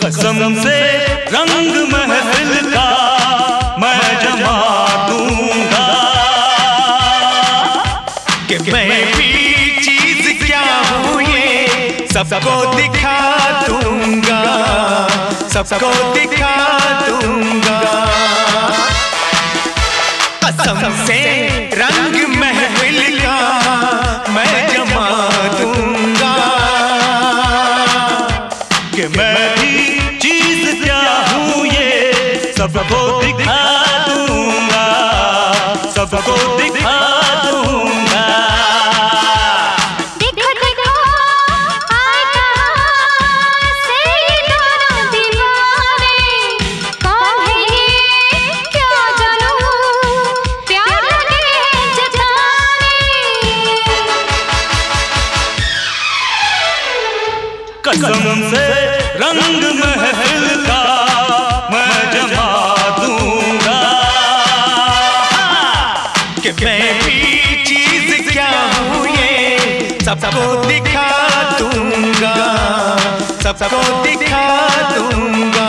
कसम से रंग महफिल का मैं जमा दूंगा कि मैं भी चीज क्या हूँ ये सबको दिखा दूंगा, सबको दिखा दूंगा। कसम से रंग महफिल का मैं जमा दूंगा कि मैं भी चीज क्या हूँ ये सबको दिखा दूंगा, सबको दिखा दूंगा। कसम से रंग महफिल का मैं जमा दूंगा कि मैं भी चीज क्या हूँ ये सबको दिखा दूंगा, सबको दिखा दूंगा।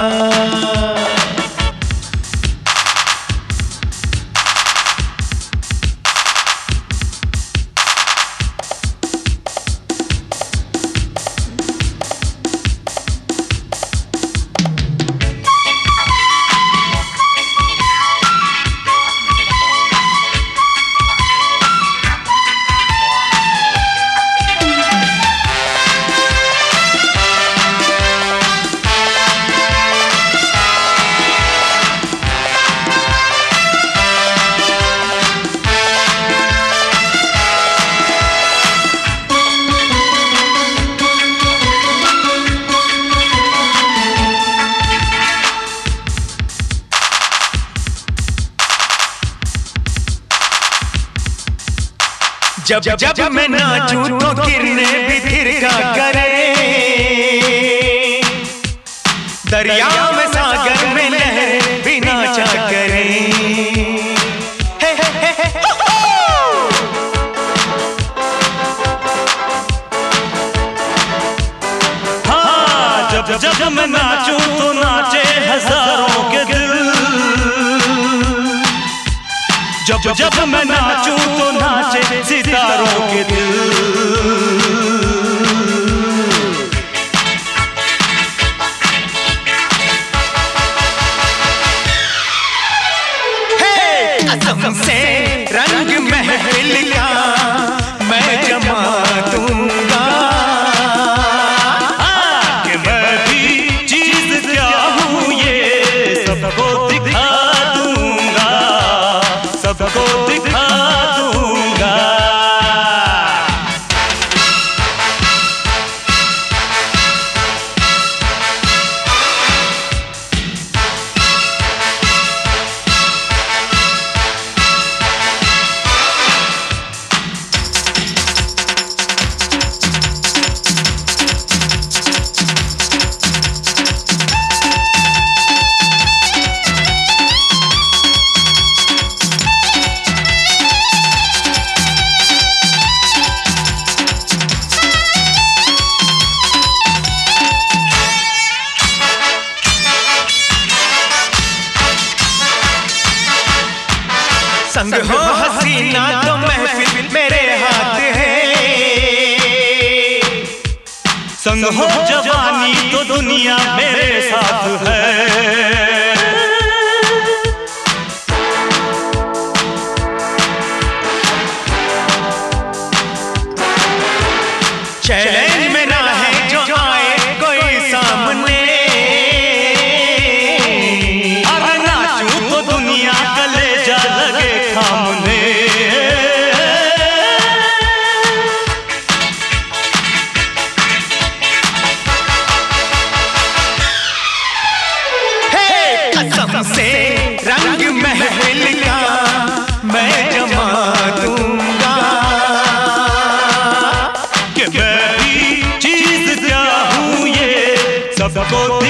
जब जब मैं नाचूं तो गिरने भी थिरका करे, दरिया में सागर में लहरें भी नाचा करे। हाँ, जब जब मैं नाचूं तो नाचे हजारों के दिल, जब जब मैं नाचूं तो नाचे सितारों के दिल। कसम से रंग महफिल का मैं जमा दूंगा कि मैं भी चीज क्या हूँ ये सबको दिखा दूंगा, सबको दिखा दूंगा। संग हो हसीना तो महफिल मेरे हाथ है, संग हो जवानी तो दुनिया मेरे साथ है। चैलेंज में ना है जो आए कोई सामने, अगर नाचूं तो दुनिया कलेजा लगे सामने। कसम से रंग महफिल का मैं जमा दूंगा कि मैं भी चीज क्या हूँ ये सबको